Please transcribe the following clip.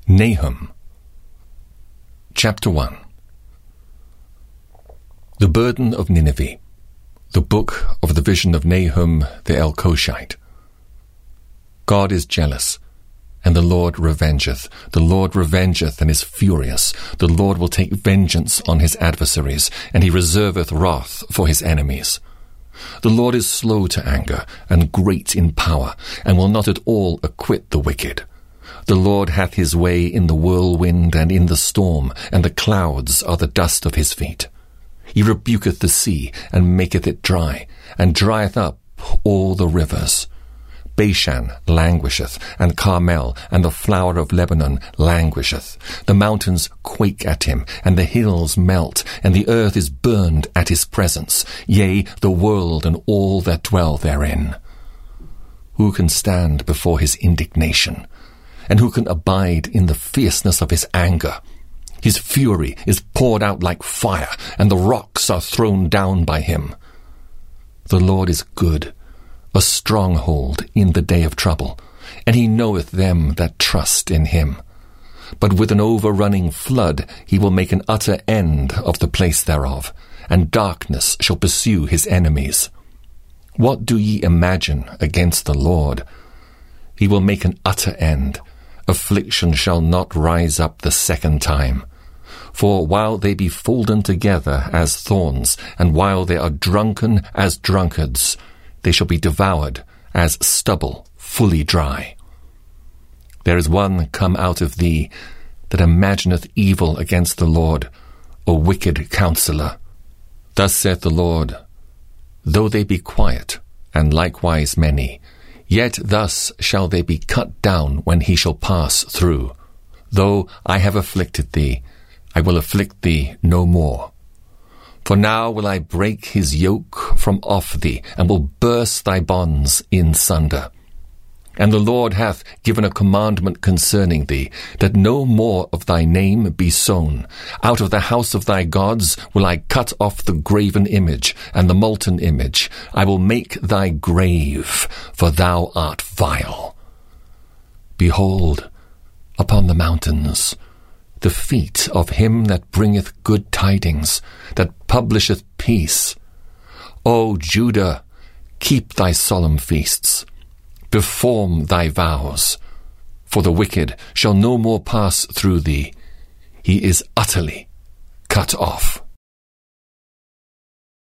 Nahum. Chapter 1. The burden of Nineveh. The book of the vision of Nahum the Elkoshite. God is jealous, and the Lord revengeth. The Lord revengeth and is furious. The Lord will take vengeance on his adversaries, and he reserveth wrath for his enemies. The Lord is slow to anger, and great in power, and will not at all acquit the wicked. The Lord hath his way in the whirlwind and in the storm, and the clouds are the dust of his feet. He rebuketh the sea, and maketh it dry, and drieth up all the rivers. Bashan languisheth, and Carmel, and the flower of Lebanon languisheth. The mountains quake at him, and the hills melt, and the earth is burned at his presence, yea, the world and all that dwell therein. Who can stand before his indignation? And who can abide in the fierceness of his anger? His fury is poured out like fire, and the rocks are thrown down by him. The Lord is good, a stronghold in the day of trouble, and he knoweth them that trust in him. But with an overrunning flood he will make an utter end of the place thereof, and darkness shall pursue his enemies. What do ye imagine against the Lord? He will make an utter end. Affliction shall not rise up the second time. For while they be folden together as thorns, and while they are drunken as drunkards, they shall be devoured as stubble fully dry. There is one come out of thee that imagineth evil against the Lord, a wicked counselor. Thus saith the Lord, though they be quiet, and likewise many, yet thus shall they be cut down when he shall pass through. Though I have afflicted thee, I will afflict thee no more. For now will I break his yoke from off thee, and will burst thy bonds in sunder. And the Lord hath given a commandment concerning thee, that no more of thy name be sown. Out of the house of thy gods will I cut off the graven image, and the molten image. I will make thy grave, for thou art vile. Behold, upon the mountains, the feet of him that bringeth good tidings, that publisheth peace. O Judah, keep thy solemn feasts. Perform thy vows, for the wicked shall no more pass through thee. He is utterly cut off.